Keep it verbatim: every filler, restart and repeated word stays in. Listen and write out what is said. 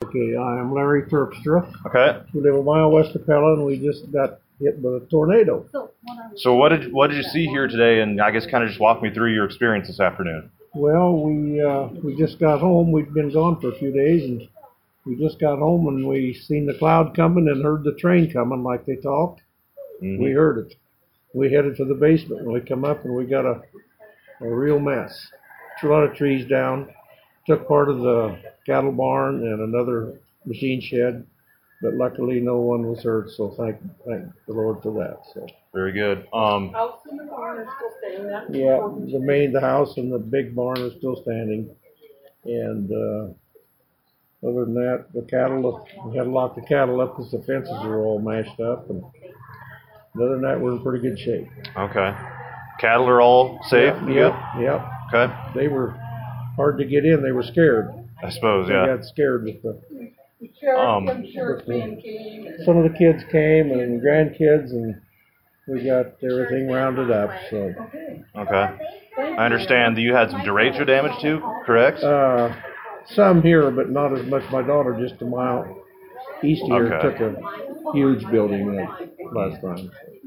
Okay, I am Larry Terpstra. Okay. We live a mile west of Pella, and we just got hit by a tornado. So what did what did you see here today? And I guess kind of just walk me through your experience this afternoon. Well, we uh, we just got home. We'd been gone for a few days, and we just got home, and we seen the cloud coming and heard the train coming like they talked. Mm-hmm. We heard it. We headed to the basement, and we come up, and we got a, a real mess. A lot of trees down. Took part of the cattle barn and another machine shed, but luckily no one was hurt, so thank thank the Lord for that. So Very good. Um, House and the barn are still staying there? yeah, the main, the house and the big barn are still standing, and uh, other than that, the cattle, we had to lock the cattle up because the fences are all mashed up, and other than that, we're in pretty good shape. okay. Cattle are all safe? Yep, yep, yep. Okay. They were hard to get in. They were scared. I suppose, They yeah. got scared with the. The sheriff, Um, some sheriff man came and. Some of the kids came and grandkids, and we got everything rounded up. So, Okay. I understand that you had some derecho damage too, correct? uh, some here, but not as much. My daughter just a mile east here Okay. took a huge building uh, last time.